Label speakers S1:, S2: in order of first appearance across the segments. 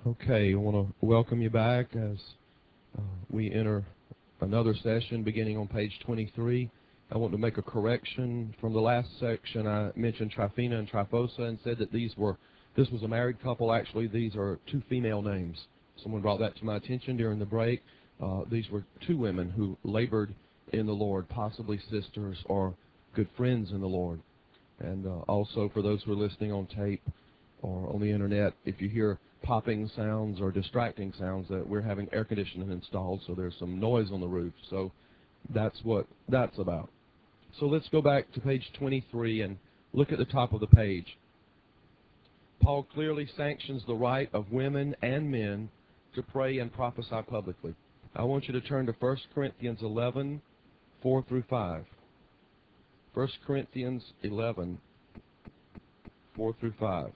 S1: Okay, I want to welcome you back as we enter another session beginning on page 23. I want to make a correction from the last section. I mentioned Tryphena and Tryphosa and said that this was a married couple. Actually, these are two female names. Someone brought that to my attention during the break. These were two women who labored in the Lord, possibly sisters or good friends in the Lord. And also for those who are listening on tape or on the internet, if you hear popping sounds or distracting sounds, that we're having air conditioning installed, so there's some noise on the roof. So that's what that's about. So let's go back to page 23 and look at the top of the page. Paul clearly sanctions the right of women and men to pray and prophesy publicly. I want you to turn to 1 Corinthians 11, 4 through 5. 1 Corinthians 11, 4 through 5.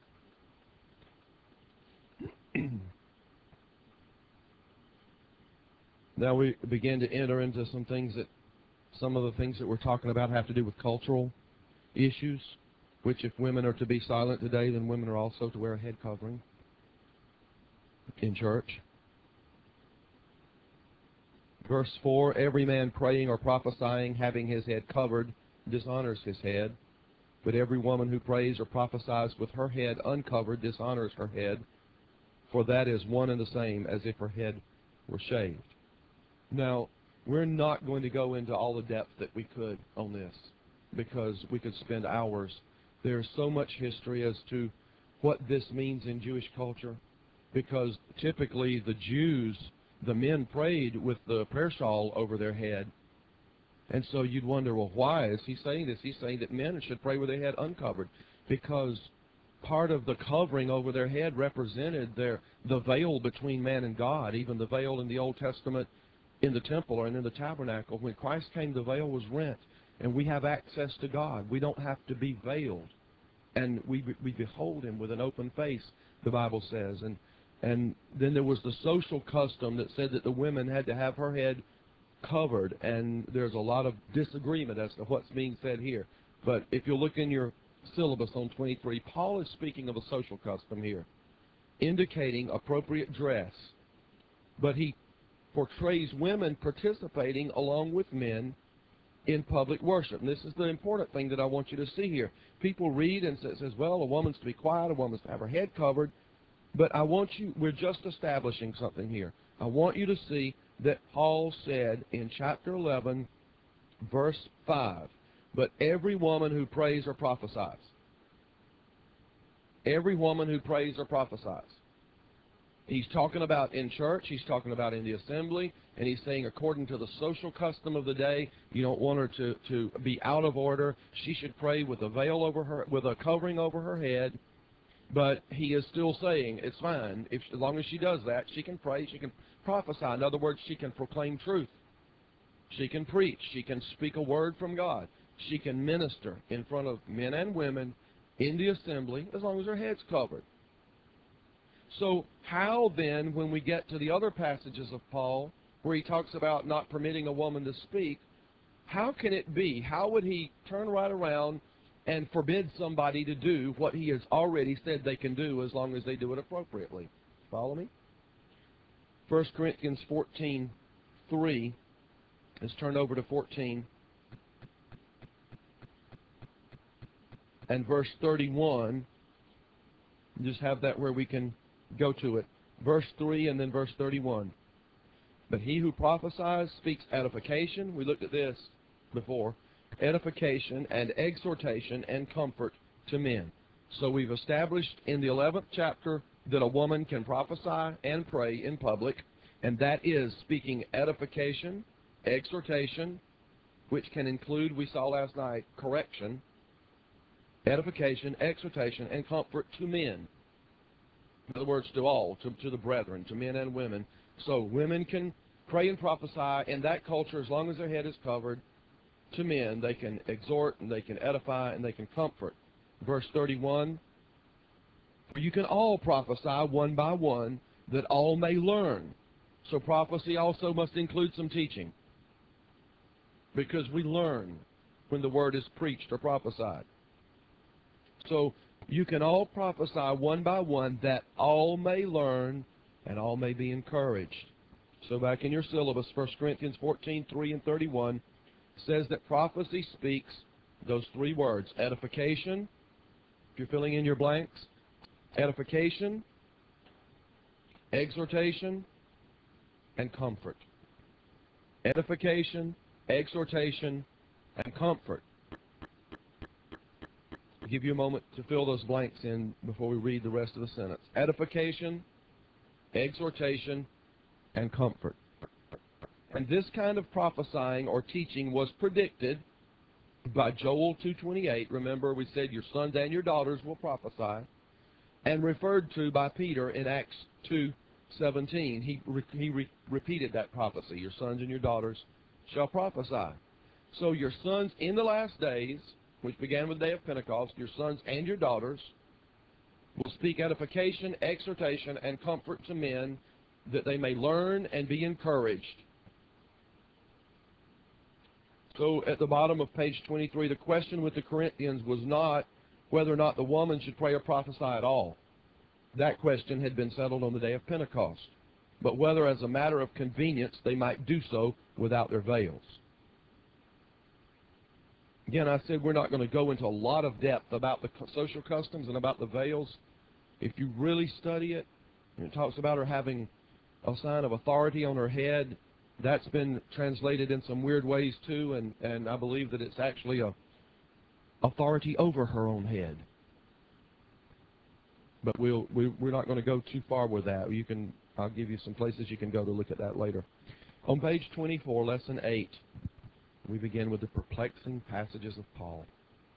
S1: Now we begin to enter into some of the things that we're talking about have to do with cultural issues, which if women are to be silent today, then women are also to wear a head covering in church. Verse 4, every man praying or prophesying, having his head covered, dishonors his head. But every woman who prays or prophesies with her head uncovered dishonors her head, for that is one and the same as if her head were shaved. Now, we're not going to go into all the depth that we could on this, because we could spend hours. There's so much history as to what this means in Jewish culture, because typically the Jews, the men prayed with the prayer shawl over their head. And so you'd wonder, well, why is he saying this? He's saying that men should pray with their head uncovered, because part of the covering over their head represented the veil between man and God. Even the veil in the Old Testament in the temple or in the tabernacle, when Christ came, the veil was rent, and we have access to God. We don't have to be veiled, and we behold Him with an open face, the Bible says. And then there was the social custom that said that the women had to have her head covered, and there's a lot of disagreement as to what's being said here. But if you look in your syllabus on 23, Paul is speaking of a social custom here, indicating appropriate dress, but he portrays women participating along with men in public worship. And this is the important thing that I want you to see here. People read and says, well, a woman's to be quiet, a woman's to have her head covered. But we're just establishing something here. I want you to see that Paul said in chapter 11, verse 5, but every woman who prays or prophesies. Every woman who prays or prophesies. He's talking about in church, he's talking about in the assembly, and he's saying according to the social custom of the day, you don't want her to be out of order. She should pray with a veil over her, with a covering over her head. But he is still saying it's fine. As long as she does that, she can pray, she can prophesy. In other words, she can proclaim truth. She can preach. She can speak a word from God. She can minister in front of men and women in the assembly as long as her head's covered. So how then, when we get to the other passages of Paul, where he talks about not permitting a woman to speak, how can it be? How would he turn right around and forbid somebody to do what he has already said they can do as long as they do it appropriately? Follow me? 1 Corinthians 14:3. Let's turn over to 14. And verse 31. Just have that where we can go to it. Verse 3 and then verse 31. But he who prophesies speaks edification. We looked at this before. Edification and exhortation and comfort to men. So we've established in the 11th chapter that a woman can prophesy and pray in public, and that is speaking edification, exhortation, which can include, we saw last night, correction, edification, exhortation, and comfort to men. In other words, to all, to the brethren, to men and women. So women can pray and prophesy in that culture as long as their head is covered. To men, they can exhort and they can edify and they can comfort. Verse 31, for you can all prophesy one by one, that all may learn. So prophecy also must include some teaching, because we learn when the word is preached or prophesied. So You can all prophesy one by one, that all may learn and all may be encouraged. So back in your syllabus, 1 Corinthians 14:3 and 31 says that prophecy speaks those three words: edification, if you're filling in your blanks, edification, exhortation, and comfort. Edification, exhortation, and comfort. I'll give you a moment to fill those blanks in before we read the rest of the sentence. Edification, exhortation, and comfort. And this kind of prophesying or teaching was predicted by Joel 2:28. Remember, we said your sons and your daughters will prophesy. And referred to by Peter in Acts 2:17. He repeated that prophecy. Your sons and your daughters shall prophesy. So your sons in the last days, which began with the day of Pentecost, your sons and your daughters will speak edification, exhortation, and comfort to men, that they may learn and be encouraged. So at the bottom of page 23, the question with the Corinthians was not whether or not the woman should pray or prophesy at all. That question had been settled on the day of Pentecost. But whether as a matter of convenience they might do so without their veils. Again, I said we're not going to go into a lot of depth about the social customs and about the veils. If you really study it, it talks about her having a sign of authority on her head. That's been translated in some weird ways too, and I believe that it's actually a authority over her own head. But we're not going to go too far with that. I'll give you some places you can go to look at that later. On page 24, lesson 8, we begin with the perplexing passages of Paul.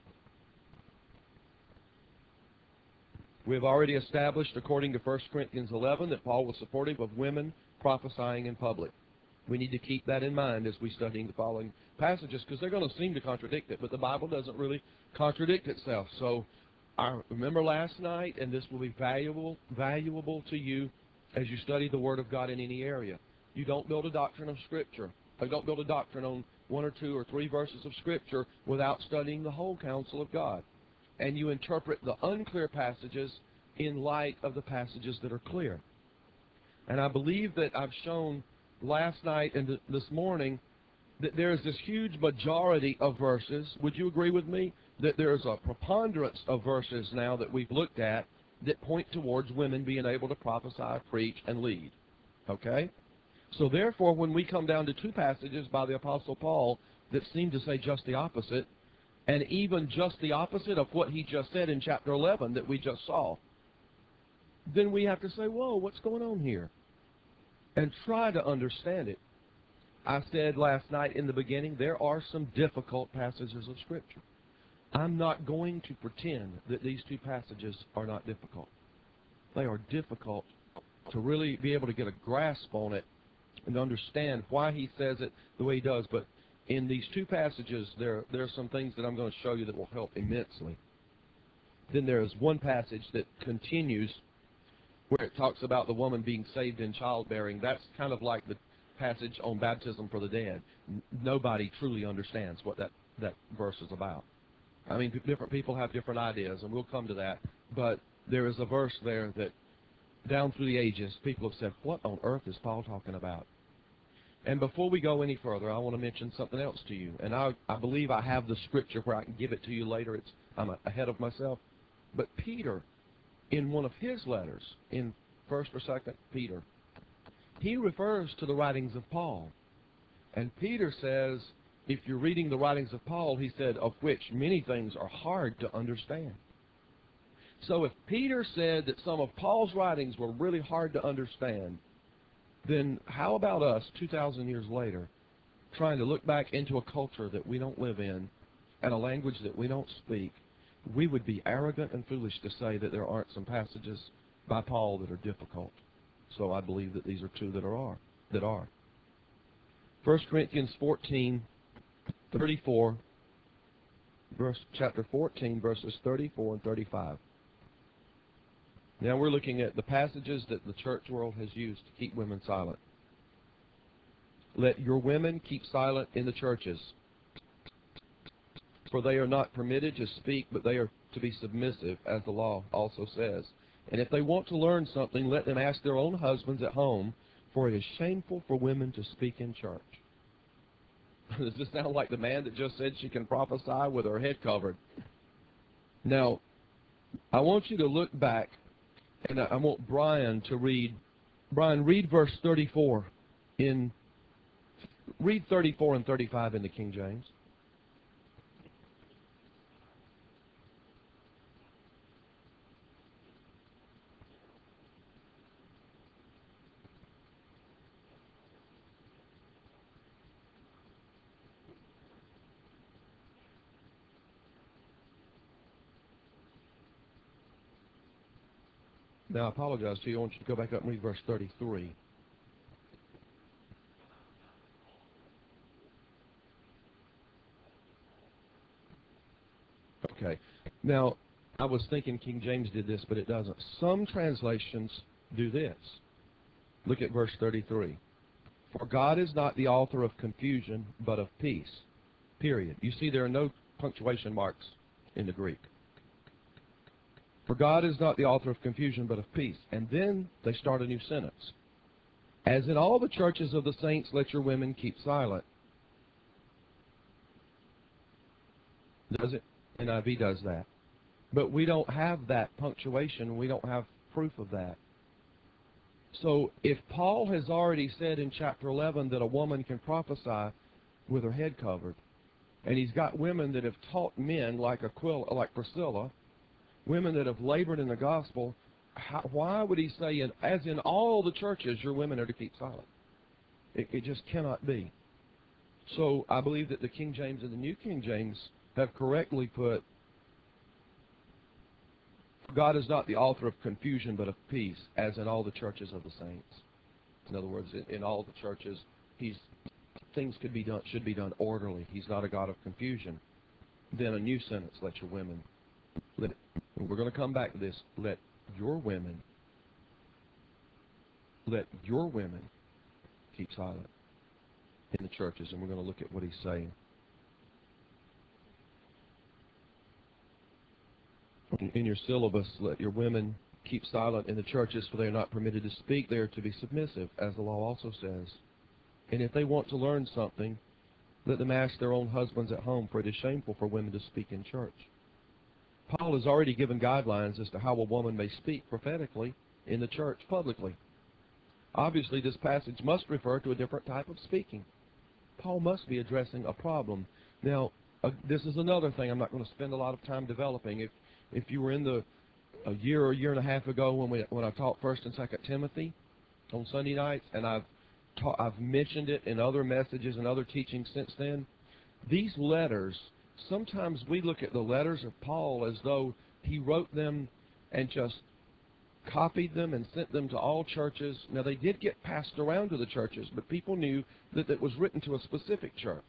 S1: We have already established, according to 1 Corinthians 11, that Paul was supportive of women prophesying in public. We need to keep that in mind as we study the following passages, because they're going to seem to contradict it, but the Bible doesn't really contradict itself. So I remember last night, and this will be valuable to you as you study the Word of God in any area. You don't build a doctrine of Scripture. You don't build a doctrine on 1 or 2 or 3 verses of Scripture without studying the whole counsel of God. And you interpret the unclear passages in light of the passages that are clear. And I believe that I've shown last night and this morning that there is this huge majority of verses. Would you agree with me that there's a preponderance of verses now that we've looked at that point towards women being able to prophesy, preach, and lead? Okay? So therefore, when we come down to 2 passages by the Apostle Paul that seem to say just the opposite, and even just the opposite of what he just said in chapter 11 that we just saw, then we have to say, whoa, what's going on here? And try to understand it. I said last night in the beginning, there are some difficult passages of Scripture. I'm not going to pretend that these 2 passages are not difficult. They are difficult to really be able to get a grasp on it and understand why he says it the way he does. But in these 2 passages, there are some things that I'm going to show you that will help immensely. Then there is one passage that continues where it talks about the woman being saved in childbearing. That's kind of like the passage on baptism for the dead. Nobody truly understands what that verse is about. I mean, different people have different ideas, and we'll come to that. But there is a verse there that down through the ages, people have said, what on earth is Paul talking about? And before we go any further, I want to mention something else to you. And I believe I have the Scripture where I can give it to you later. I'm ahead of myself. But Peter, in one of his letters, in 1st or 2nd Peter, he refers to the writings of Paul. And Peter says, if you're reading the writings of Paul, he said, of which many things are hard to understand. So if Peter said that some of Paul's writings were really hard to understand, then how about us 2,000 years later trying to look back into a culture that we don't live in and a language that we don't speak? We would be arrogant and foolish to say that there aren't some passages by Paul that are difficult. So I believe that these are 2 that are. 1 Corinthians 14:34, chapter 14, verses 34 and 35. Now we're looking at the passages that the church world has used to keep women silent. Let your women keep silent in the churches. For they are not permitted to speak, but they are to be submissive, as the law also says. And if they want to learn something, let them ask their own husbands at home, for it is shameful for women to speak in church. Does this sound like the man that just said she can prophesy with her head covered? Now, I want you to look back, and I want Brian to read. Brian, read verse 34 read 34 and 35 in the King James. Now, I apologize to you. I want you to go back up and read verse 33. Okay. Now, I was thinking King James did this, but it doesn't. Some translations do this. Look at verse 33. For God is not the author of confusion, but of peace. Period. You see, there are no punctuation marks in the Greek. For God is not the author of confusion, but of peace. And then they start a new sentence. As in all the churches of the saints, let your women keep silent. Does it? NIV does that. But we don't have that punctuation. We don't have proof of that. So if Paul has already said in chapter 11 that a woman can prophesy with her head covered, and he's got women that have taught men like Aquila, like Priscilla, women that have labored in the gospel, why would he say, as in all the churches, your women are to keep silent? It just cannot be. So I believe that the King James and the New King James have correctly put, God is not the author of confusion, but of peace, as in all the churches of the saints. In other words, in all the churches, things should be done orderly. He's not a God of confusion. Then a new sentence, let your women, we're going to come back to this, let your women keep silent in the churches, and we're going to look at what he's saying. In your syllabus, let your women keep silent in the churches, for they are not permitted to speak. They are to be submissive, as the law also says. And if they want to learn something, let them ask their own husbands at home, for it is shameful for women to speak in church. Paul has already given guidelines as to how a woman may speak prophetically in the church publicly. Obviously, this passage must refer to a different type of speaking. Paul must be addressing a problem. Now, this is another thing I'm not going to spend a lot of time developing. If you were in a year or year and a half ago when I taught 1st and 2nd Timothy on Sunday nights, and I've mentioned it in other messages and other teachings since then, these letters, sometimes we look at the letters of Paul as though he wrote them and just copied them and sent them to all churches. Now, they did get passed around to the churches, but people knew that it was written to a specific church.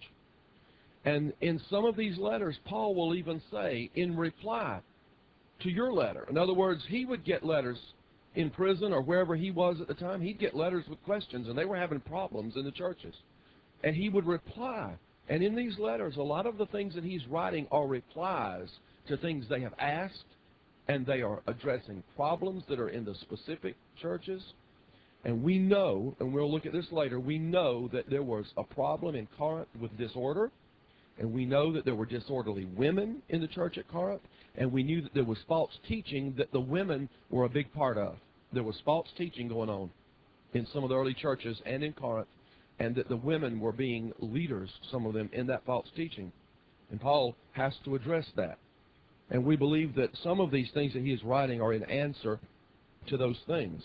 S1: And in some of these letters, Paul will even say, in reply to your letter. In other words, he would get letters in prison or wherever he was at the time. He'd get letters with questions, and they were having problems in the churches. And he would reply. And in these letters, a lot of the things that he's writing are replies to things they have asked, and they are addressing problems that are in the specific churches. And we know, and we'll look at this later, we know that there was a problem in Corinth with disorder, and we know that there were disorderly women in the church at Corinth, and we knew that there was false teaching that the women were a big part of. There was false teaching going on in some of the early churches and in Corinth, and that the women were being leaders, some of them, in that false teaching. And Paul has to address that. And we believe that some of these things that he is writing are in answer to those things.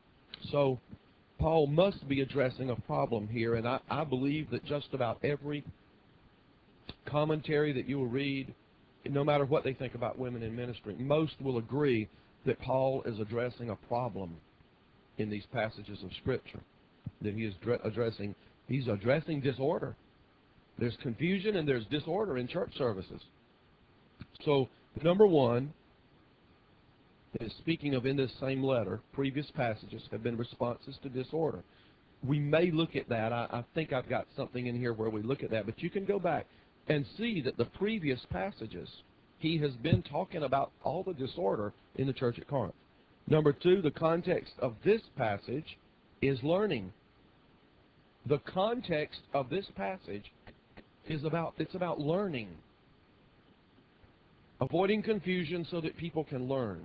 S1: So Paul must be addressing a problem here, and I believe that just about every commentary that you will read, no matter what they think about women in ministry, most will agree that Paul is addressing a problem in these passages of Scripture, that he is addressing. He's addressing disorder. There's confusion and there's disorder in church services. So, number one is, speaking of in this same letter, previous passages have been responses to disorder. We may look at that. I think I've got something in here where we look at that, but you can go back. and see that the previous passages, he has been talking about all the disorder in the church at Corinth. Number two, the context of this passage is learning. The context of this passage is about learning. Avoiding confusion so that people can learn.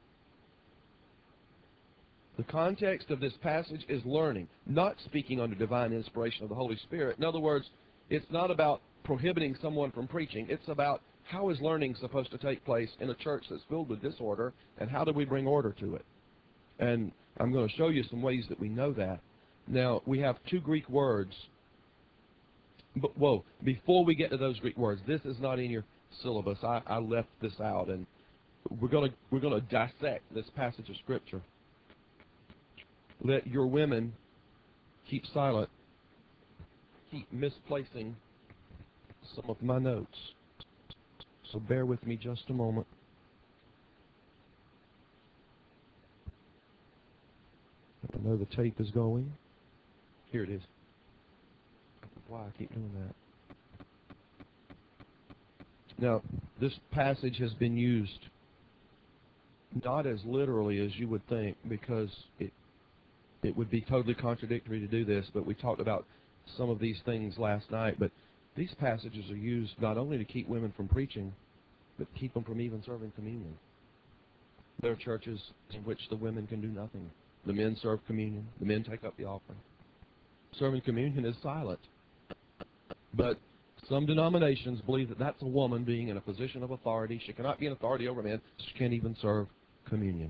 S1: The context of this passage is learning, not speaking under divine inspiration of the Holy Spirit. In other words, it's not about prohibiting someone from preaching. It's about how is learning supposed to take place in a church that's filled with disorder, and how do we bring order to it? And I'm going to show you some ways that we know that. Now, we have two Greek words. But, whoa, before we get to those Greek words, this is not in your syllabus. I left this out, and we're going to dissect this passage of Scripture. Let your women keep silent. Keep misplacing some of my notes. So bear with me just a moment. I know the tape is going. Here it is. Why I keep doing that. Now, this passage has been used not as literally as you would think, because it would be totally contradictory to do this, but we talked about some of these things last night. But these passages are used not only to keep women from preaching, but keep them from even serving communion. There are churches in which the women can do nothing. The men serve communion. The men take up the offering. Serving communion is silent. But some denominations believe that that's a woman being in a position of authority. She cannot be an authority over men. She can't even serve communion.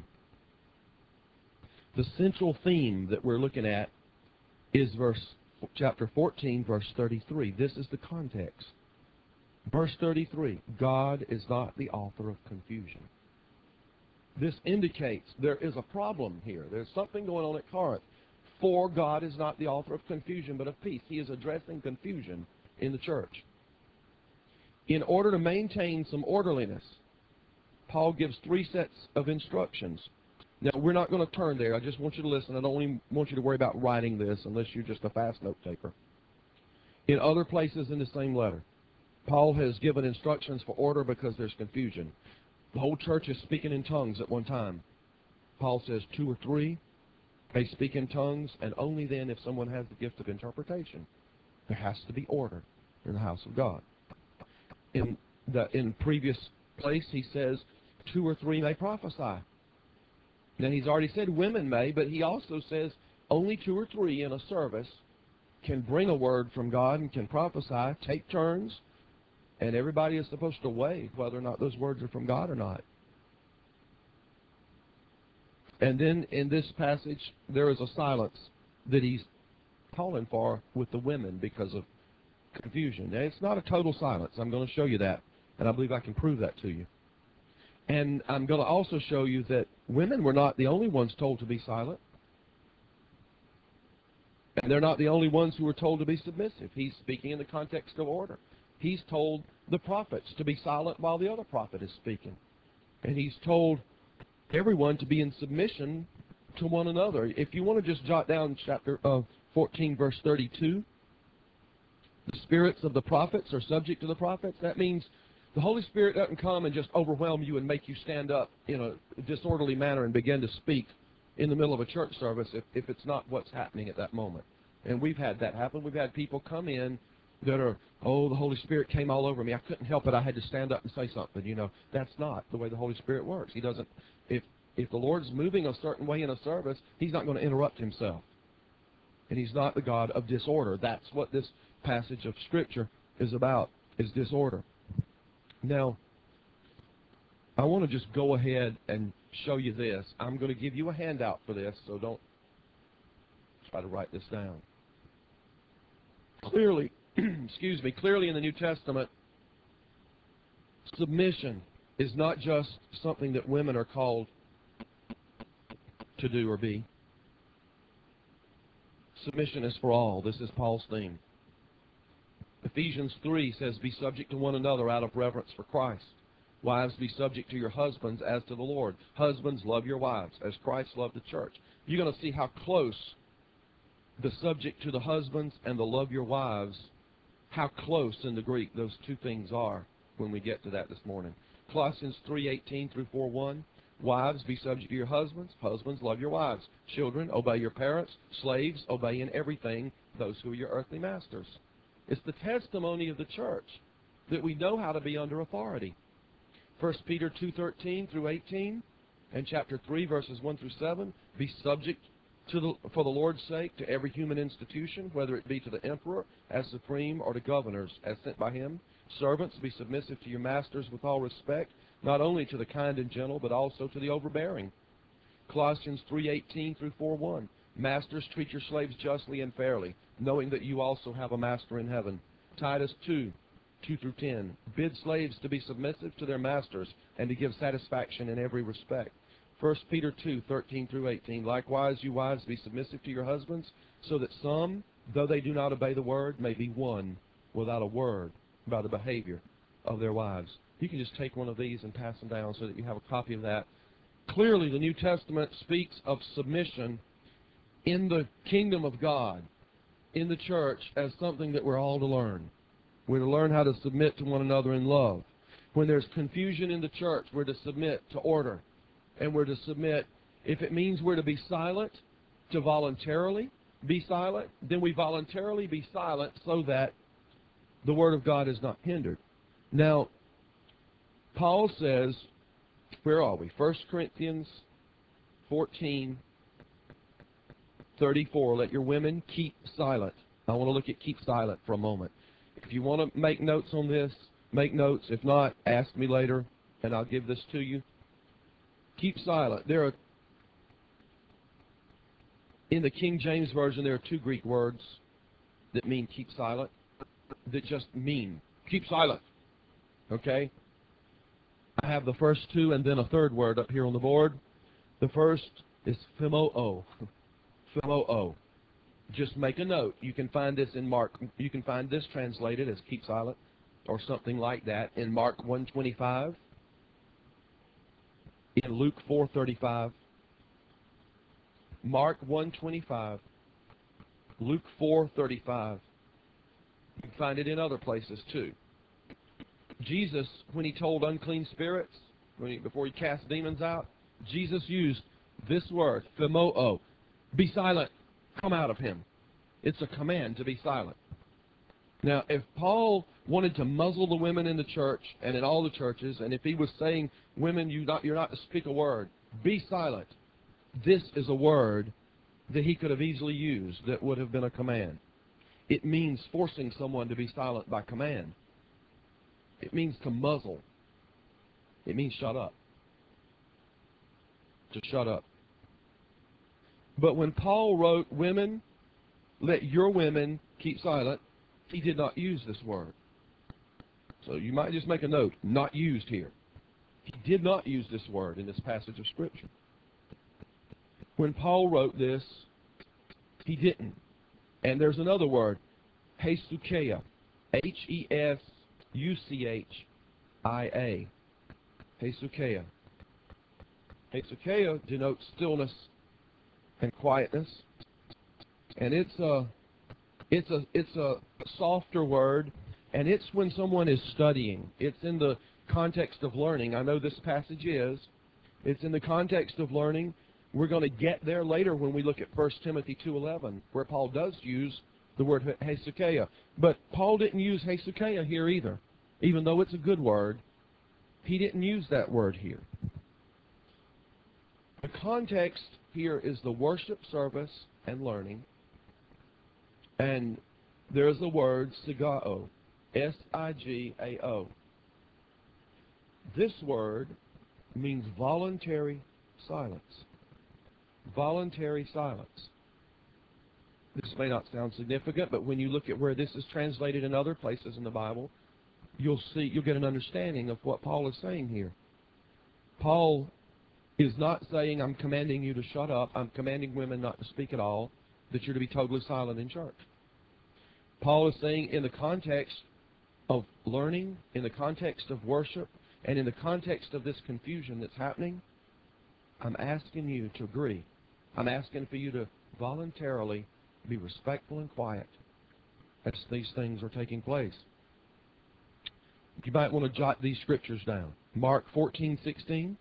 S1: The central theme that we're looking at is chapter 14, verse 33. This is the context. Verse 33, God is not the author of confusion. This indicates there is a problem here. There's something going on at Corinth. For God is not the author of confusion, but of peace. He is addressing confusion in the church. In order to maintain some orderliness, Paul gives three sets of instructions. Now, we're not going to turn there. I just want you to listen. I don't even want you to worry about writing this unless you're just a fast note taker. In other places in the same letter, Paul has given instructions for order because there's confusion. The whole church is speaking in tongues at one time. Paul says 2 or 3 may speak in tongues, and only then if someone has the gift of interpretation. There has to be order in the house of God. In previous place, he says 2 or 3 may prophesy. Now, he's already said women may, but he also says only 2 or 3 in a service can bring a word from God and can prophesy, take turns, and everybody is supposed to weigh whether or not those words are from God or not. And then in this passage, there is a silence that he's calling for with the women because of confusion. Now, it's not a total silence. I'm going to show you that, and I believe I can prove that to you. And I'm going to also show you that women were not the only ones told to be silent. And they're not the only ones who were told to be submissive. He's speaking in the context of order. He's told the prophets to be silent while the other prophet is speaking. And he's told everyone to be in submission to one another. If you want to just jot down chapter 14, verse 32, the spirits of the prophets are subject to the prophets. That means the Holy Spirit doesn't come and just overwhelm you and make you stand up in a disorderly manner and begin to speak in the middle of a church service if it's not what's happening at that moment. And we've had that happen. We've had people come in that are, oh, the Holy Spirit came all over me. I couldn't help it. I had to stand up and say something. You know, that's not the way the Holy Spirit works. He doesn't, if the Lord's moving a certain way in a service, He's not going to interrupt Himself. And He's not the God of disorder. That's what this passage of Scripture is about, is disorder. Now, I want to just go ahead and show you this. I'm going to give you a handout for this, so don't try to write this down. Clearly, clearly in the New Testament, submission is not just something that women are called to do or be. Submission is for all. This is Paul's theme. Ephesians 3 says, be subject to one another out of reverence for Christ. Wives, be subject to your husbands as to the Lord. Husbands, love your wives as Christ loved the church. You're going to see how close the subject to the husbands and the love your wives, how close in the Greek those two things are when we get to that this morning. Colossians 3:18 through 4:1. Wives, be subject to your husbands. Husbands, love your wives. Children, obey your parents. Slaves, obey in everything those who are your earthly masters. It's the testimony of the church that we know how to be under authority. 1 Peter 2:13 through 18 and chapter 3 verses 1 through 7. Be subject for the Lord's sake to every human institution, whether it be to the emperor as supreme or to governors as sent by him. Servants, be submissive to your masters with all respect, not only to the kind and gentle, but also to the overbearing. Colossians 3:18 through 4:1. Masters, treat your slaves justly and fairly, knowing that you also have a master in heaven. Titus 2:2 through 10. Bid slaves to be submissive to their masters and to give satisfaction in every respect. 1 Peter 2:13 through 18. Likewise, you wives, be submissive to your husbands, so that some, though they do not obey the word, may be won without a word by the behavior of their wives. You can just take one of these and pass them down so that you have a copy of that. Clearly, the New Testament speaks of submission in the kingdom of God, in the church, as something that we're all to learn. We're to learn how to submit to one another in love. When there's confusion in the church, we're to submit to order. And we're to submit, if it means we're to be silent, to voluntarily be silent, then we voluntarily be silent so that the Word of God is not hindered. Now, Paul says, where are we? 1 Corinthians 14:34. Let your women keep silent. I want to look at keep silent for a moment. If you want to make notes on this, make notes. If not, ask me later, and I'll give this to you. Keep silent. In the King James Version, there are two Greek words that mean keep silent, that just mean keep silent. Okay? I have the first two and then a third word up here on the board. The first is phimo. Phimo. Just make a note. You can find this in Mark. You can find this translated as keep silent or something like that in Mark 1:25, in Luke 4:35, Mark 1:25, Luke 4:35. You can find it in other places too. Jesus, when he told unclean spirits, before he cast demons out, Jesus used this word, phimo. Be silent. Come out of him. It's a command to be silent. Now, if Paul wanted to muzzle the women in the church and in all the churches, and if he was saying, women, you're not to speak a word, be silent, this is a word that he could have easily used that would have been a command. It means forcing someone to be silent by command. It means to muzzle. It means shut up. To shut up. But when Paul wrote, women, let your women keep silent, he did not use this word. So you might just make a note, not used here. He did not use this word in this passage of Scripture. When Paul wrote this, he didn't. And there's another word, hesukia, Hesuchia. Hesukia. Hesukia denotes stillness and quietness. And it's a softer word, and it's when someone is studying. It's in the context of learning. I know this passage is. It's in the context of learning. We're going to get there later when we look at 1 Timothy 2:11, where Paul does use the word hesukia. But Paul didn't use hesukia here either. Even though it's a good word, he didn't use that word here. The context here is the worship service and learning. And there's the word sigao, S-I-G-A-O. This word means voluntary silence. Voluntary silence. This may not sound significant, but when you look at where this is translated in other places in the Bible, you'll get an understanding of what Paul is saying here. Paul is not saying, I'm commanding you to shut up, I'm commanding women not to speak at all, that you're to be totally silent in church. Paul is saying in the context of learning, in the context of worship, and in the context of this confusion that's happening, I'm asking you to I'm asking for you to voluntarily be respectful and quiet. as these things are taking place. You might want to jot these scriptures down. Mark 14:16.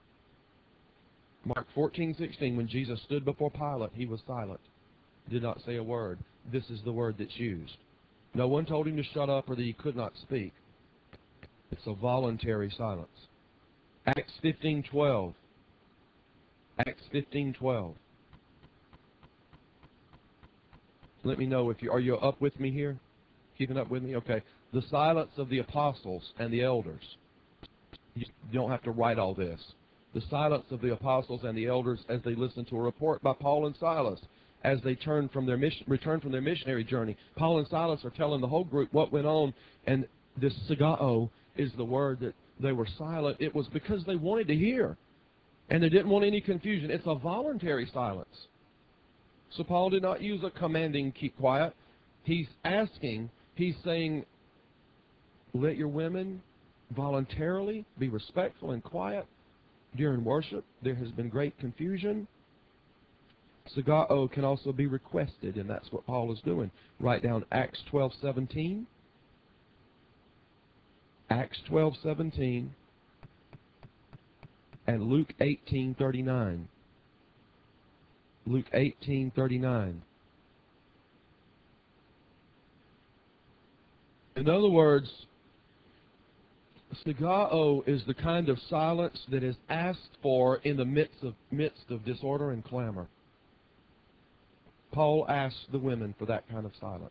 S1: Mark 14:16, when Jesus stood before Pilate, he was silent. He did not say a word. This is the word that's used. No one told him to shut up or that he could not speak. It's a voluntary silence. Acts 15:12. Acts 15:12. Let me know if are you up with me here? Keeping up with me? Okay. The silence of the apostles and the elders. You don't have to write all this. The silence of the apostles and the elders as they listened to a report by Paul and Silas as they returned from their missionary journey. Paul and Silas are telling the whole group what went on, and this sigao is the word that they were silent. It was because they wanted to hear, and they didn't want any confusion. It's a voluntary silence. So Paul did not use a commanding keep quiet. He's saying, let your women voluntarily be respectful and quiet during worship. There has been great confusion. Sagao can also be requested, and that's what Paul is doing. Write down Acts 12:17. Acts 12:17 and Luke 18:39. Luke 18:39. In other words, sigao is the kind of silence that is asked for in the midst of disorder and clamor. Paul asked the women for that kind of silence.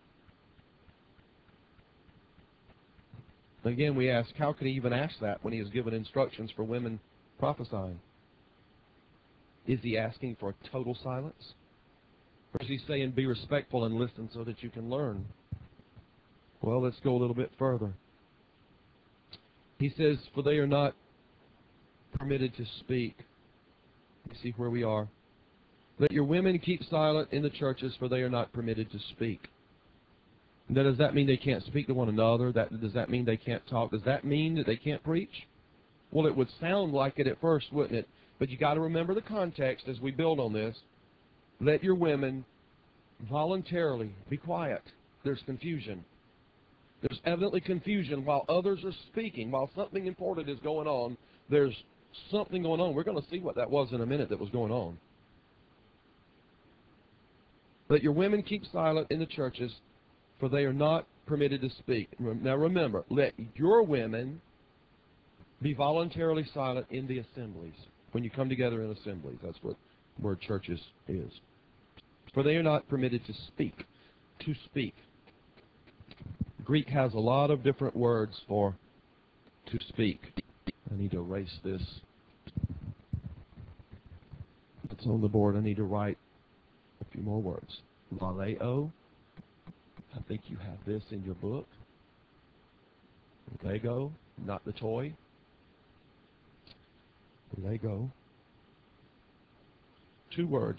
S1: Again, we ask, how can he even ask that when he has given instructions for women prophesying? Is he asking for a total silence? Or is he saying, be respectful and listen so that you can learn? Well, let's go a little bit further. He says, for they are not permitted to speak. You see where we are. Let your women keep silent in the churches, for they are not permitted to speak. Now, does that mean they can't speak to one another? Does that mean they can't talk? Does that mean that they can't preach? Well, it would sound like it at first, wouldn't it? But you got to remember the context as we build on this. Let your women voluntarily be quiet. There's confusion. There's evidently confusion while others are speaking. While something important is going on, there's something going on. We're going to see what that was in a minute that was going on. Let your women keep silent in the churches, for they are not permitted to speak. Now remember, let your women be voluntarily silent in the assemblies. When you come together in assemblies, that's what word churches is. For they are not permitted to speak. To speak. Greek has a lot of different words for to speak. I need to erase this. It's on the board. I need to write a few more words. Laleo. I think you have this in your book. Lego, not the toy. Lego. 2 words.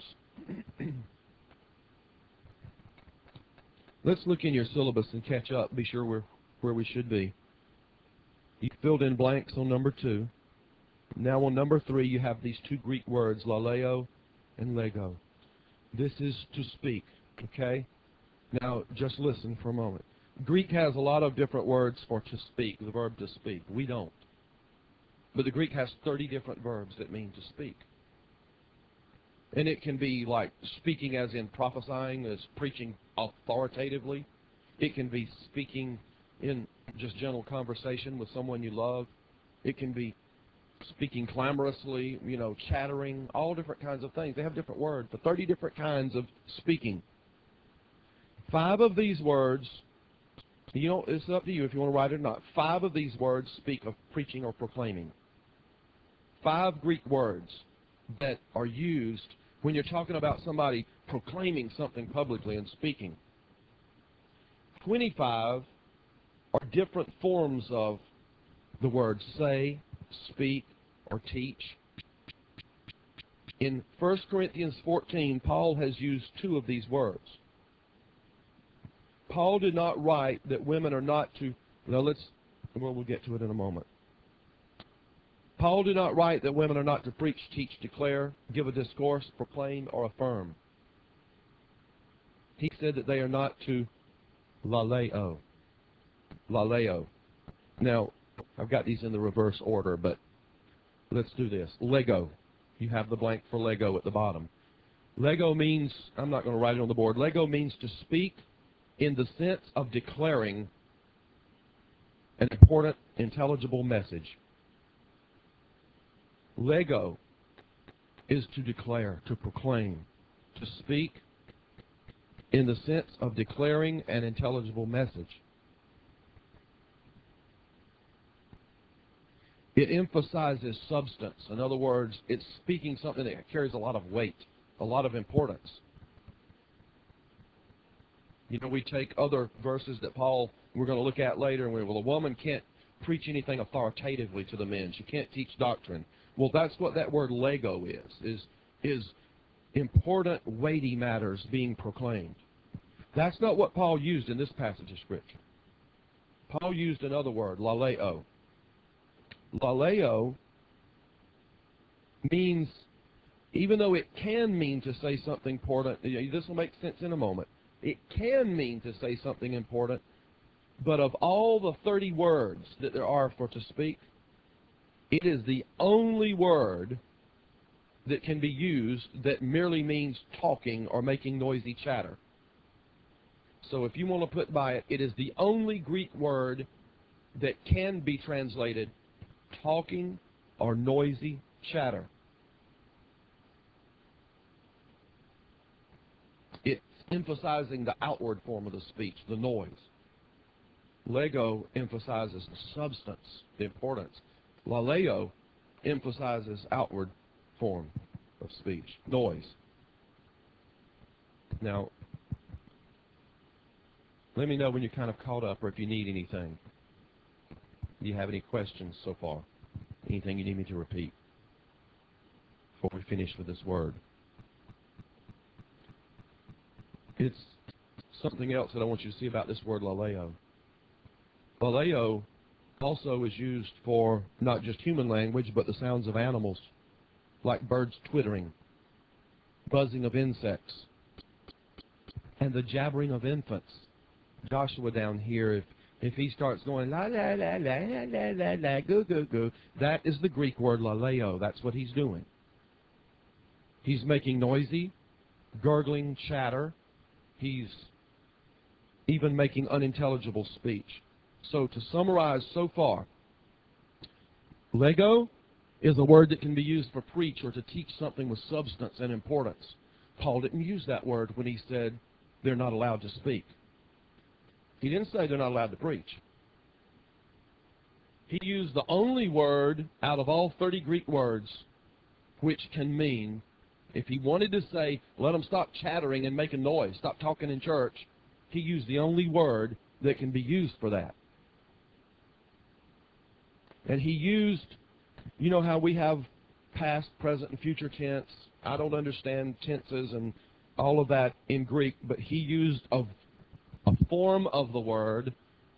S1: Let's look in your syllabus and catch up. Be sure we're where we should be. You filled in blanks on number 2. Now on number 3, you have these 2 Greek words, laleo and lego. This is to speak, okay? Now, just listen for a moment. Greek has a lot of different words for to speak, the verb to speak. We don't. But the Greek has 30 different verbs that mean to speak. And it can be like speaking as in prophesying, as preaching authoritatively. It can be speaking in just general conversation with someone you love. It can be speaking clamorously, chattering, all different kinds of things. They have different words for 30 different kinds of speaking. 5 of these words, it's up to you if you want to write it or not. 5 of these words speak of preaching or proclaiming. 5 Greek words that are used when you're talking about somebody proclaiming something publicly and speaking. 25 are different forms of the words say, speak, or teach. In 1 Corinthians 14, Paul has used 2 of these words. Paul did not write that women are not to, we'll get to it in a moment. Paul did not write that women are not to preach, teach, declare, give a discourse, proclaim, or affirm. He said that they are not to Laleo. Laleo. Now, I've got these in the reverse order, but let's do this. Lego. You have the blank for Lego at the bottom. Lego means, I'm not going to write it on the board, Lego means to speak in the sense of declaring an important, intelligible message. Lego is to declare, to proclaim, to speak in the sense of declaring an intelligible message. It emphasizes substance. In other words, it's speaking something that carries a lot of weight, a lot of importance. You know, we take other verses that we're going to look at later, and well, a woman can't preach anything authoritatively to the men. She can't teach doctrine. Well, that's what that word Lego is important, weighty matters being proclaimed. That's not what Paul used in this passage of Scripture. Paul used another word, laleo. Laleo means, even though it can mean to say something important, this will make sense in a moment. It can mean to say something important, but of all the 30 words that there are for to speak, it is the only word that can be used that merely means talking or making noisy chatter. So if you want to put by it, it is the only Greek word that can be translated talking or noisy chatter. It's emphasizing the outward form of the speech, the noise. Lego emphasizes the substance, the importance. Laleo emphasizes outward form of speech, noise. Now, let me know when you're kind of caught up or if you need anything. Do you have any questions so far? Anything you need me to repeat before we finish with this word? It's something else that I want you to see about this word laleo. Laleo also is used for not just human language, but the sounds of animals, like birds twittering, buzzing of insects, and the jabbering of infants. Joshua down here, if he starts going la la la la la la la la goo goo goo, that is the Greek word laleo. That's what he's doing. He's making noisy, gurgling chatter. He's even making unintelligible speech. So to summarize so far, Lego is a word that can be used for preach or to teach something with substance and importance. Paul didn't use that word when he said they're not allowed to speak. He didn't say they're not allowed to preach. He used the only word out of all 30 Greek words which can mean, if he wanted to say, let them stop chattering and making noise, stop talking in church, he used the only word that can be used for that. And he used, you know how we have past, present, and future tense. I don't understand tenses and all of that in Greek, but he used a form of the word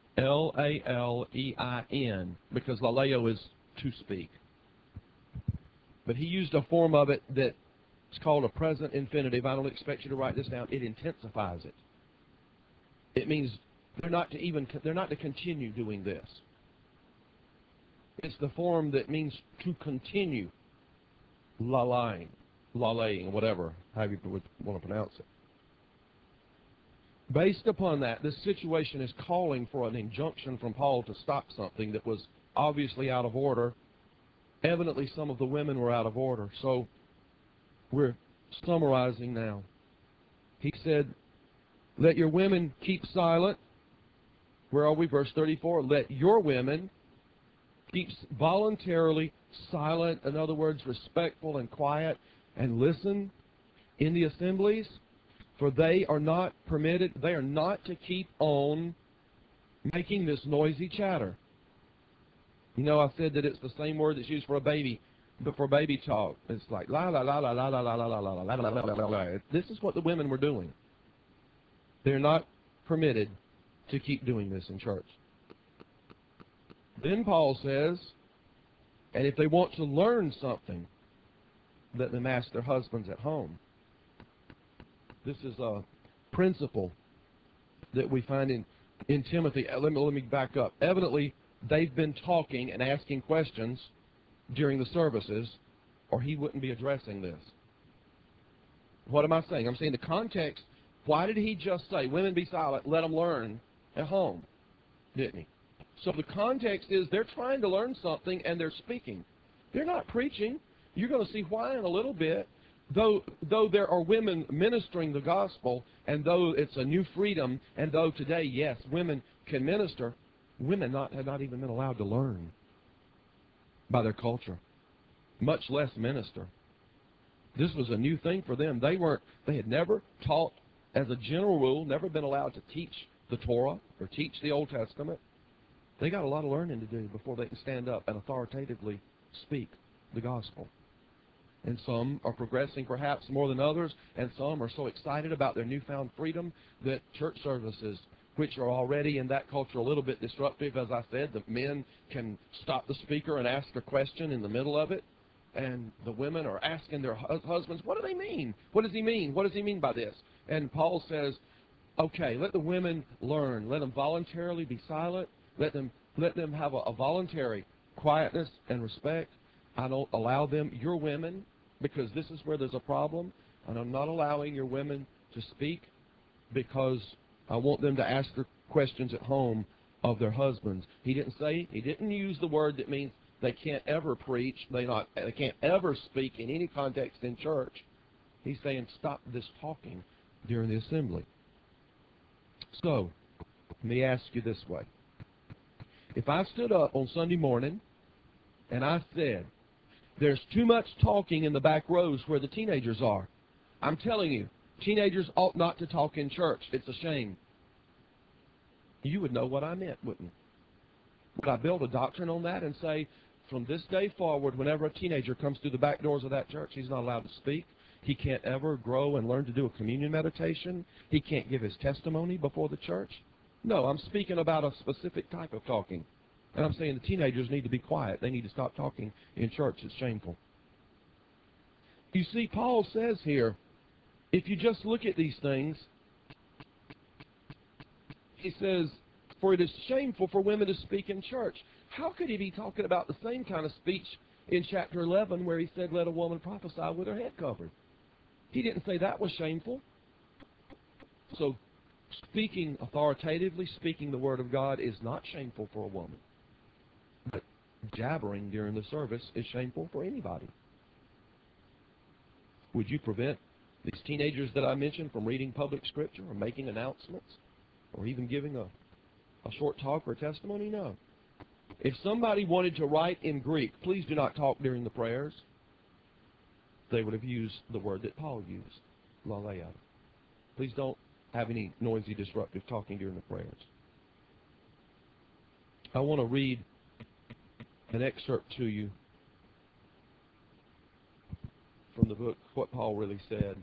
S1: L-A-L-E-I-N, because laleo is to speak. But he used a form of it that's called a present infinitive. I don't expect you to write this down. It intensifies it. It means they're not to continue doing this. It's the form that means to continue laying, whatever, however you would want to pronounce it. Based upon that, this situation is calling for an injunction from Paul to stop something that was obviously out of order. Evidently, some of the women were out of order. So we're summarizing now. He said, let your women keep silent. Where are we? Verse 34. Let your women keep voluntarily silent. In other words, respectful and quiet, and listen in the assemblies. For they are not permitted, they are not to keep on making this noisy chatter. You know, I said that it's the same word that's used for a baby, but for baby talk. It's like la la la la la la la la la la la la la la la. This is what the women were doing. They're not permitted to keep doing this in church. Then Paul says, and if they want to learn something, let them ask their husbands at home. This is a principle that we find in Timothy. Let me back up. Evidently, they've been talking and asking questions during the services, or he wouldn't be addressing this. What am I saying? I'm saying the context. Why did he just say, women be silent, let them learn at home? Didn't he? So the context is they're trying to learn something and they're speaking. They're not preaching. You're going to see why in a little bit. Though there are women ministering the gospel, and though it's a new freedom, and though today, yes, women can minister, women have not even been allowed to learn by their culture, much less minister. This was a new thing for them. They had never taught, as a general rule, never been allowed to teach the Torah or teach the Old Testament. They got a lot of learning to do before they can stand up and authoritatively speak the gospel. And some are progressing perhaps more than others, and some are so excited about their newfound freedom that church services, which are already in that culture a little bit disruptive, as I said, the men can stop the speaker and ask a question in the middle of it, and the women are asking their husbands, what do they mean? What does he mean? What does he mean by this? And Paul says, okay, let the women learn. Let them voluntarily be silent. Let them have a voluntary quietness and respect. I don't allow them, your women, because this is where there's a problem, and I'm not allowing your women to speak because I want them to ask their questions at home of their husbands. He didn't use the word that means they can't ever preach, they can't ever speak in any context in church. He's saying stop this talking during the assembly. So, let me ask you this way. If I stood up on Sunday morning and I said, there's too much talking in the back rows where the teenagers are. I'm telling you, teenagers ought not to talk in church. It's a shame. You would know what I meant, wouldn't you? Would I build a doctrine on that and say, from this day forward, whenever a teenager comes through the back doors of that church, he's not allowed to speak. He can't ever grow and learn to do a communion meditation. He can't give his testimony before the church. No, I'm speaking about a specific type of talking. And I'm saying the teenagers need to be quiet. They need to stop talking in church. It's shameful. You see, Paul says here, if you just look at these things, he says, for it is shameful for women to speak in church. How could he be talking about the same kind of speech in chapter 11 where he said, let a woman prophesy with her head covered? He didn't say that was shameful. So speaking authoritatively, speaking the word of God is not shameful for a woman. But jabbering during the service is shameful for anybody. Would you prevent these teenagers that I mentioned from reading public scripture or making announcements or even giving a short talk or testimony? No. If somebody wanted to write in Greek, please do not talk during the prayers, they would have used the word that Paul used, lalea. Please don't have any noisy, disruptive talking during the prayers. I want to read an excerpt to you from the book, What Paul Really Said.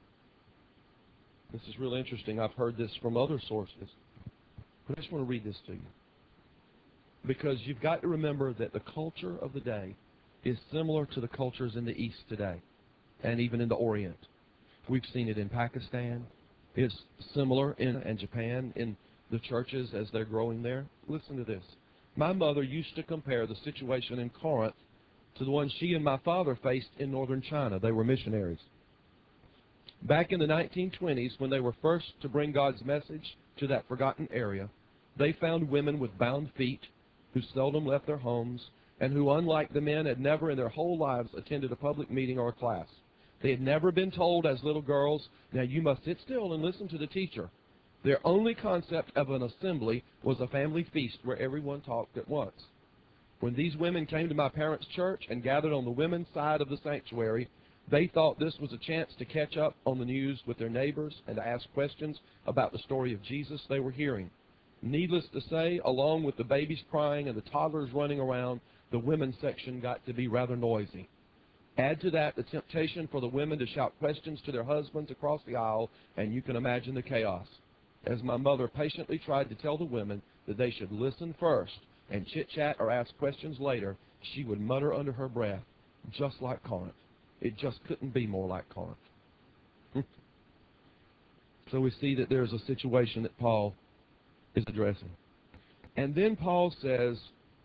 S1: This is really interesting. I've heard this from other sources. But I just want to read this to you. Because you've got to remember that the culture of the day is similar to the cultures in the East today, and even in the Orient. We've seen it in Pakistan. It's similar in Japan, in the churches as they're growing there. Listen to this. My mother used to compare the situation in Corinth to the one she and my father faced in northern China. They were missionaries. Back in the 1920s, when they were first to bring God's message to that forgotten area, they found women with bound feet who seldom left their homes and who, unlike the men, had never in their whole lives attended a public meeting or a class. They had never been told as little girls, now you must sit still and listen to the teacher. Their only concept of an assembly was a family feast where everyone talked at once. When these women came to my parents' church and gathered on the women's side of the sanctuary, they thought this was a chance to catch up on the news with their neighbors and to ask questions about the story of Jesus they were hearing. Needless to say, along with the babies crying and the toddlers running around, the women's section got to be rather noisy. Add to that the temptation for the women to shout questions to their husbands across the aisle, and you can imagine the chaos. As my mother patiently tried to tell the women that they should listen first and chit-chat or ask questions later, she would mutter under her breath, just like Corinth. It just couldn't be more like Corinth. So we see that there's a situation that Paul is addressing. And then Paul says,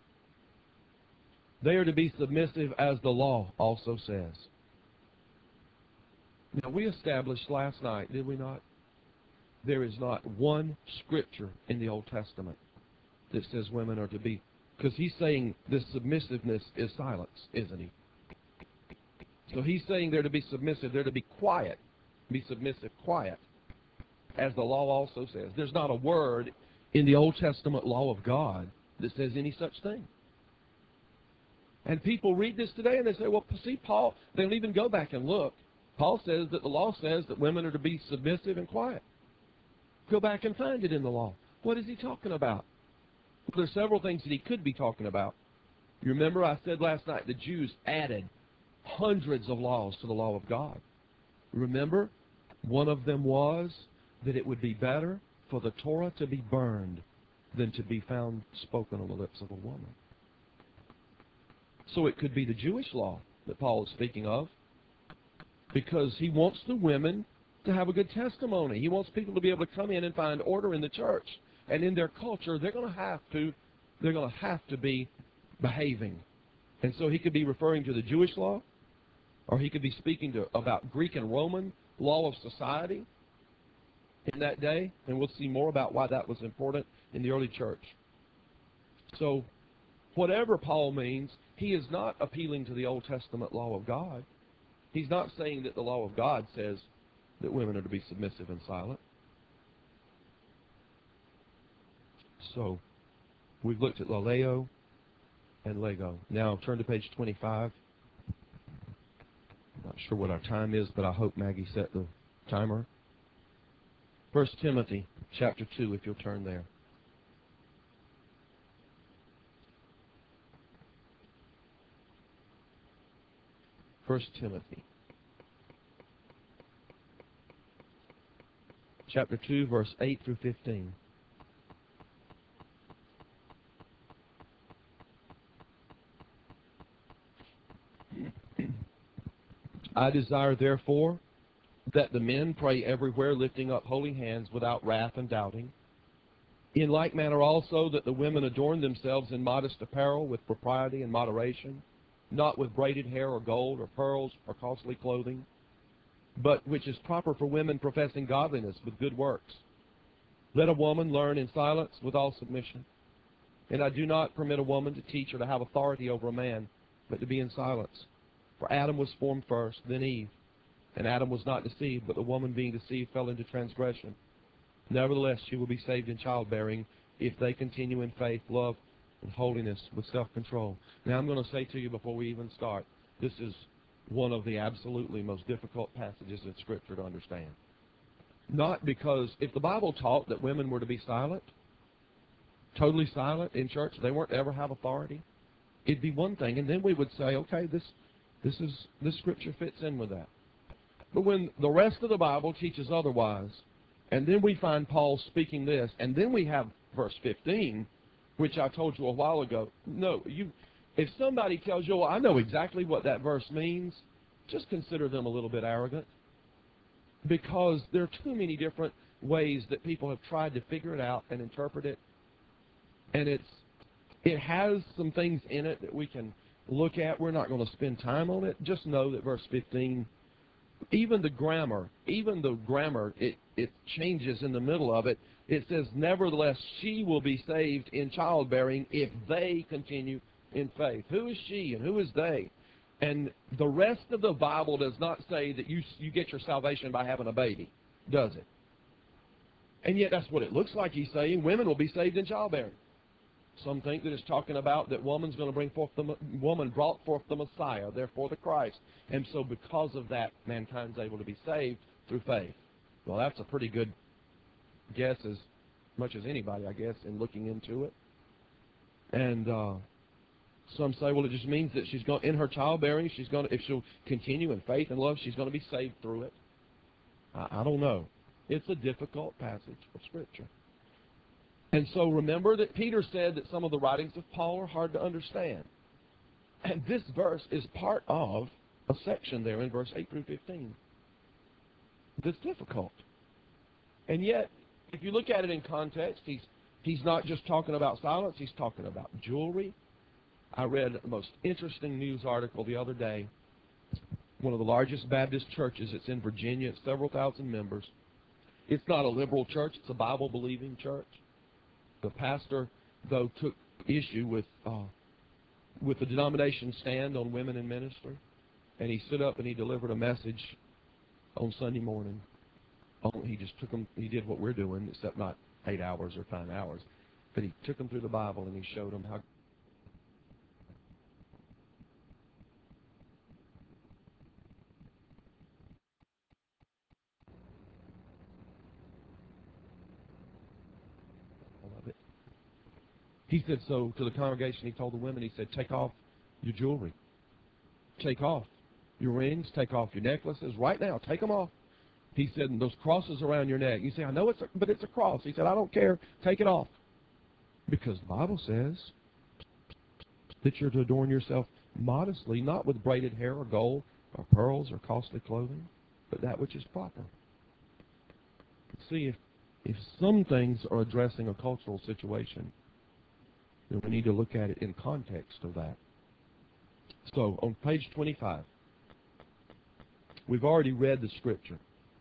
S1: they are to be submissive as the law also says. Now, we established last night, did we not? There is not one scripture in the Old Testament that says women are to be, because he's saying this submissiveness is silence, isn't he? So he's saying they're to be submissive, they're to be quiet, be submissive, quiet, as the law also says. There's not a word in the Old Testament law of God that says any such thing. And people read this today and they say, well, see, Paul, they don't even go back and look. Paul says that the law says that women are to be submissive and quiet. Go back and find it in the law. What is he talking about? Well, there's several things that he could be talking about. You remember I said last night the Jews added hundreds of laws to the law of God. Remember, one of them was that it would be better for the Torah to be burned than to be found spoken on the lips of a woman. So it could be the Jewish law that Paul is speaking of, because he wants the women to have a good testimony. He wants people to be able to come in and find order in the church. And in their culture, they're going to have to be behaving. And so he could be referring to the Jewish law, or he could be speaking about Greek and Roman law of society in that day. And we'll see more about why that was important in the early church. So whatever Paul means, he is not appealing to the Old Testament law of God. He's not saying that the law of God says that women are to be submissive and silent. So we've looked at laleo and lego. Now turn to page 25. I'm not sure what our time is, but I hope Maggie set the timer. 1 Timothy chapter 2, if you'll turn there. First Timothy chapter 2, verse 8 through 15. I desire, therefore, that the men pray everywhere, lifting up holy hands without wrath and doubting. In like manner also that the women adorn themselves in modest apparel with propriety and moderation, not with braided hair or gold or pearls or costly clothing, but which is proper for women professing godliness with good works. Let a woman learn in silence with all submission. And I do not permit a woman to teach or to have authority over a man, but to be in silence. For Adam was formed first, then Eve. And Adam was not deceived, but the woman being deceived fell into transgression. Nevertheless, she will be saved in childbearing if they continue in faith, love, and holiness with self-control. Now I'm going to say to you before we even start, this is one of the absolutely most difficult passages in Scripture to understand. Not because if the Bible taught that women were to be silent, totally silent in church, they weren't to ever have authority, it'd be one thing, and then we would say, okay, this Scripture fits in with that. But when the rest of the Bible teaches otherwise, and then we find Paul speaking this, and then we have verse 15, which I told you a while ago. No, if somebody tells you, well, I know exactly what that verse means, just consider them a little bit arrogant, because there are too many different ways that people have tried to figure it out and interpret it, and it has some things in it that we can look at. We're not going to spend time on it. Just know that verse 15, even the grammar, it changes in the middle of it. It says, nevertheless, she will be saved in childbearing if they continue in faith. Who is she and who is they? And the rest of the Bible does not say that you get your salvation by having a baby, does it? And yet that's what it looks like he's saying. Women will be saved in childbearing. Some think that it's talking about that woman brought forth the Messiah, therefore the Christ. And so because of that, mankind's able to be saved through faith. Well, that's a pretty good guess, as much as anybody, I guess, in looking into it. And some say, well, it just means that she's going in her childbearing. If she'll continue in faith and love, she's going to be saved through it. I don't know. It's a difficult passage of Scripture. And so remember that Peter said that some of the writings of Paul are hard to understand. And this verse is part of a section there in verse 8 through 15 that's difficult. And yet, if you look at it in context, he's not just talking about silence, he's talking about jewelry. I read the most interesting news article the other day. One of the largest Baptist churches, it's in Virginia, it's several thousand members. It's not a liberal church, it's a Bible-believing church. The pastor, though, took issue with the denomination's stand on women in ministry. And he stood up and he delivered a message on Sunday morning. He just took them, he did what we're doing, except not 8 hours or 9 hours. But he took them through the Bible and he showed them how. I love it. He said so to the congregation, he told the women, he said, take off your jewelry. Take off your rings, take off your necklaces. Right now, take them off. He said, and those crosses around your neck. You say, I know but it's a cross. He said, I don't care. Take it off. Because the Bible says that you're to adorn yourself modestly, not with braided hair or gold or pearls or costly clothing, but that which is proper. See, if some things are addressing a cultural situation, then we need to look at it in context of that. So, on page 25, we've already read the scripture.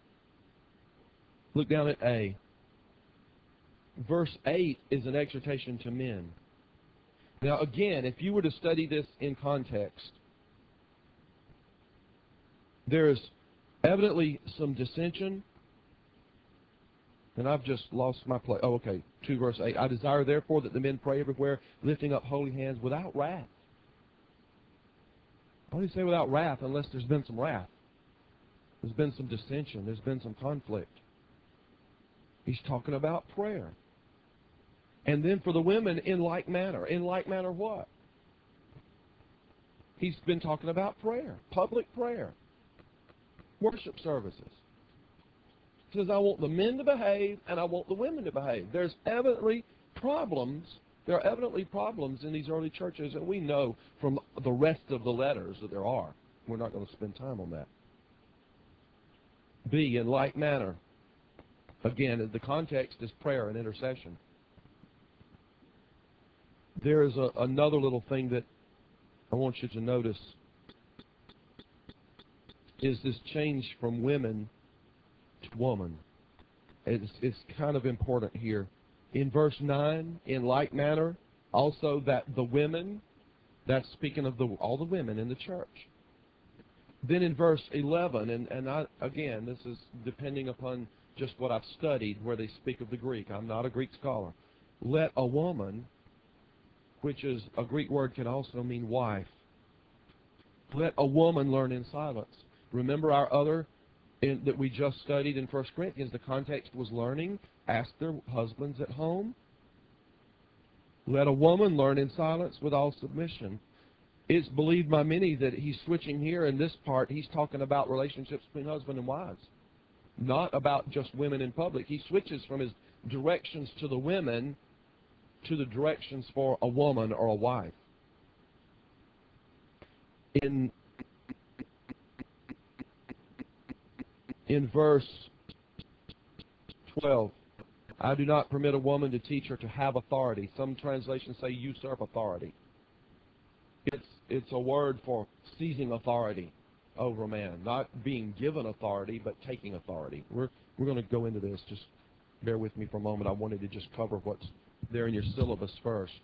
S1: Look down at A. Verse 8 is an exhortation to men. Now, again, if you were to study this in context, there is evidently some dissension. And I've just lost my place. Oh, okay. 2 verse 8. I desire, therefore, that the men pray everywhere, lifting up holy hands without wrath. Why do you say without wrath unless there's been some wrath? There's been some dissension. There's been some conflict. He's talking about prayer. And then for the women, in like manner. In like manner what? He's been talking about prayer, public prayer, worship services. He says, I want the men to behave and I want the women to behave. There's evidently problems. There are evidently problems in these early churches, and we know from the rest of the letters that there are. We're not going to spend time on that. B, in like manner. Again, the context is prayer and intercession. There is another little thing that I want you to notice is this change from women to woman. It's kind of important here. In verse 9, in like manner, also that the women, that's speaking of all the women in the church. Then in verse 11, and again, this is depending upon just what I've studied, where they speak of the Greek. I'm not a Greek scholar. Let a woman, which is a Greek word, can also mean wife. Let a woman learn in silence. Remember our other that we just studied in 1 Corinthians, the context was learning. Ask their husbands at home. Let a woman learn in silence with all submission. It's believed by many that he's switching here in this part. He's talking about relationships between husband and wives, not about just women in public. He switches from his directions to the women to the directions for a woman or a wife. In verse 12, I do not permit a woman to teach or to have authority. Some translations say usurp authority. It's a word for seizing authority over a man, not being given authority, but taking authority. We're going to go into this. Just bear with me for a moment. I wanted to just cover what's there in your syllabus first.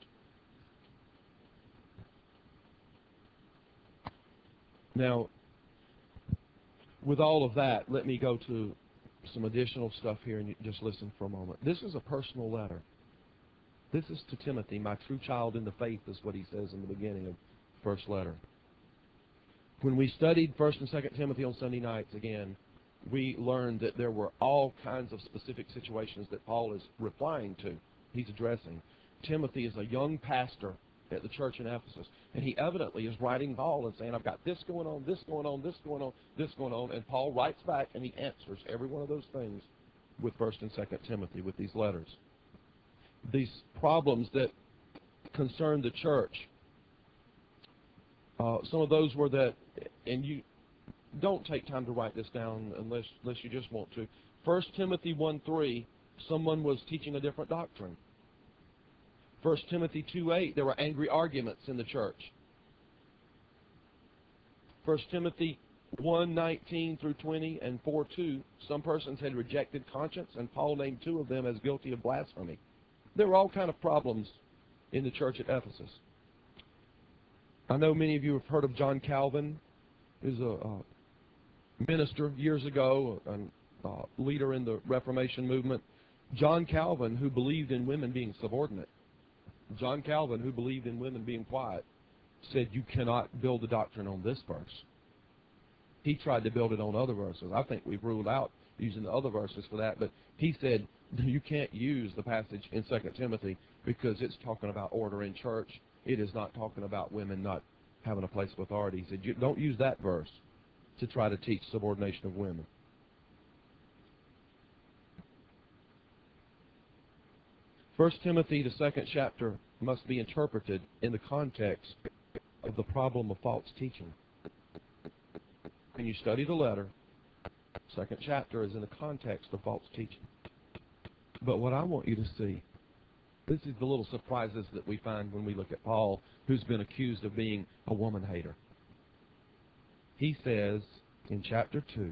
S1: Now, with all of that, let me go to some additional stuff here, and you just listen for a moment. This is a personal letter. This is to Timothy, my true child in the faith, is what he says in the beginning of the first letter. When we studied 1st and 2nd Timothy on Sunday nights, again, we learned that there were all kinds of specific situations that Paul is replying to. He's addressing. Timothy is a young pastor at the church in Ephesus, and he evidently is writing Paul and saying, I've got this going on, this going on, this going on, this going on, and Paul writes back and he answers every one of those things with 1st and 2nd Timothy, with these letters. These problems that concern the church, some of those were that, and don't take time to write this down unless you just want to. 1 Timothy 1:3, someone was teaching a different doctrine. 1 Timothy 2:8, there were angry arguments in the church. 1 Timothy 1:19 through 20 and 4:2, some persons had rejected conscience, and Paul named 2 of them as guilty of blasphemy. There were all kind of problems in the church at Ephesus. I know many of you have heard of John Calvin. He was a minister years ago, a leader in the Reformation movement. John Calvin, who believed in women being subordinate, John Calvin, who believed in women being quiet, said you cannot build the doctrine on this verse. He tried to build it on other verses. I think we've ruled out using the other verses for that, but he said you can't use the passage in 2 Timothy because it's talking about order in church. It is not talking about women not having a place of authority. He said, don't use that verse to try to teach subordination of women. First Timothy, the 2nd chapter, must be interpreted in the context of the problem of false teaching. When you study the letter, 2nd chapter is in the context of false teaching. But what I want you to see, this is the little surprises that we find when we look at Paul, who's been accused of being a woman hater. He says in chapter 2,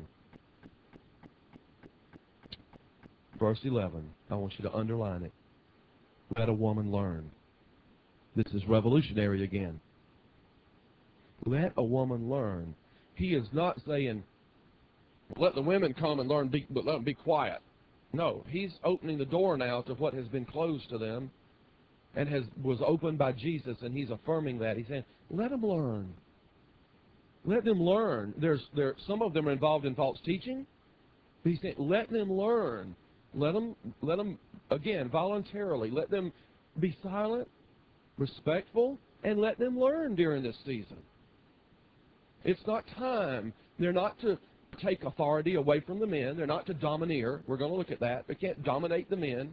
S1: verse 11, I want you to underline it. Let a woman learn. This is revolutionary again. Let a woman learn. He is not saying, let the women come and learn, but let them be quiet. No, he's opening the door now to what has been closed to them and was opened by Jesus, and he's affirming that. He's saying, let them learn. Let them learn. Some of them are involved in false teaching. He's saying, let them learn. Let them, again, voluntarily, let them be silent, respectful, and let them learn during this season. It's not time. They're not to take authority away from the men. They're not to domineer. We're going to look at that. They can't dominate the men.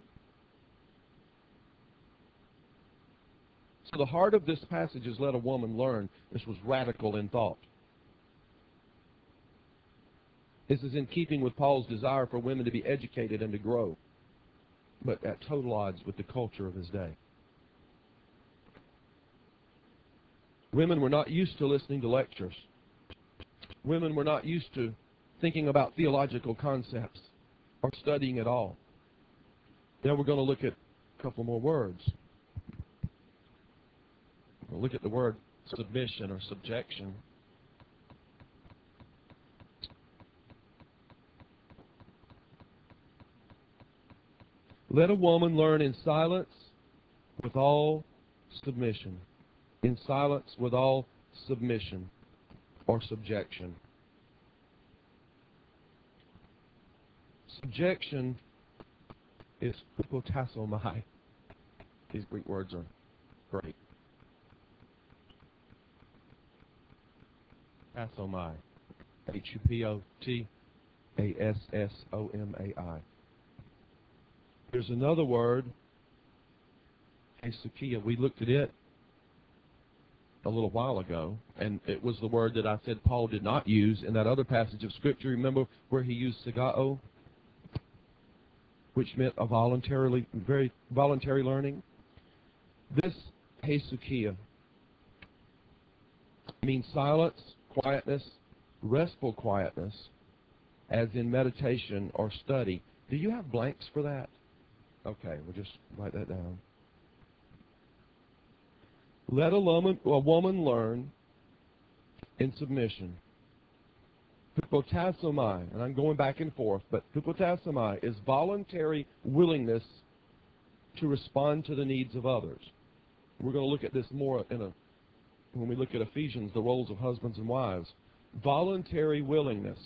S1: So the heart of this passage is let a woman learn. This was radical in thought. This is in keeping with Paul's desire for women to be educated and to grow, but at total odds with the culture of his day. Women were not used to listening to lectures. Women were not used to thinking about theological concepts or studying at all. Now we're going to look at a couple more words. We'll look at the word submission or subjection. Let a woman learn in silence with all submission. In silence with all submission or subjection. Subjection is hupotasomai. These Greek words are great. Tasomai. H-U-P-O-T-A-S-S-O-M-A-I. There's another word, hesukia. We looked at it a little while ago, and it was the word that I said Paul did not use in that other passage of Scripture. Remember where he used sagao, which meant a very voluntary learning? This hesukia means silence, quietness, restful quietness, as in meditation or study. Do you have blanks for that? Okay, we'll just write that down. Let a woman learn in submission. Hupotasomai, and I'm going back and forth, but hupotasomai is voluntary willingness to respond to the needs of others. We're going to look at this more when we look at Ephesians, the roles of husbands and wives. Voluntary willingness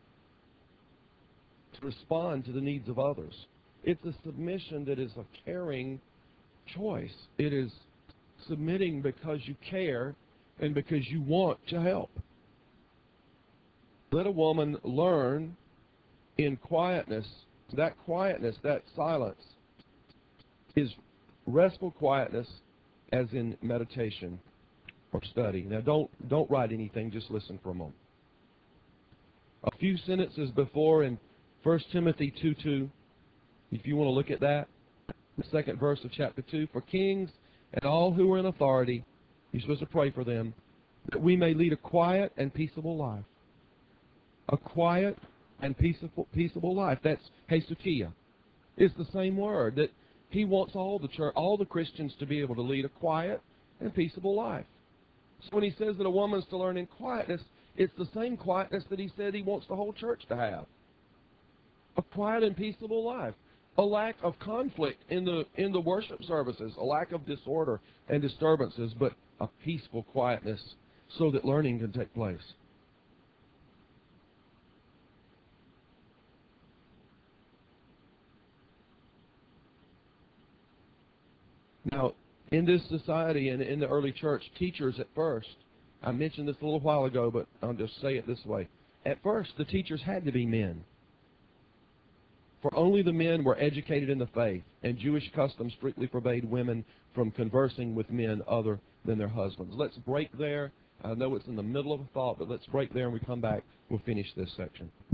S1: to respond to the needs of others. It's a submission that is a caring choice. It is submitting because you care and because you want to help. Let a woman learn in quietness. That quietness, that silence, is restful quietness as in meditation or study. Now don't write anything, just listen for a moment. A few sentences before in 1 Timothy 2:2, if you want to look at that, the second verse of chapter 2, for kings and all who are in authority, you're supposed to pray for them, that we may lead a quiet and peaceable life. A quiet and peaceable life. That's hesukia. It's the same word, that he wants all the church, all the Christians to be able to lead a quiet and peaceable life. So when he says that a woman's to learn in quietness, it's the same quietness that he said he wants the whole church to have. A quiet and peaceable life. A lack of conflict in the worship services, a lack of disorder and disturbances, but a peaceful quietness so that learning can take place. Now, in this society and in the early church, teachers at first, I mentioned this a little while ago, but I'll just say it this way. At first, the teachers had to be men. For only the men were educated in the faith, and Jewish customs strictly forbade women from conversing with men other than their husbands. Let's break there. I know it's in the middle of a thought, but let's break there and we come back. We'll finish this section.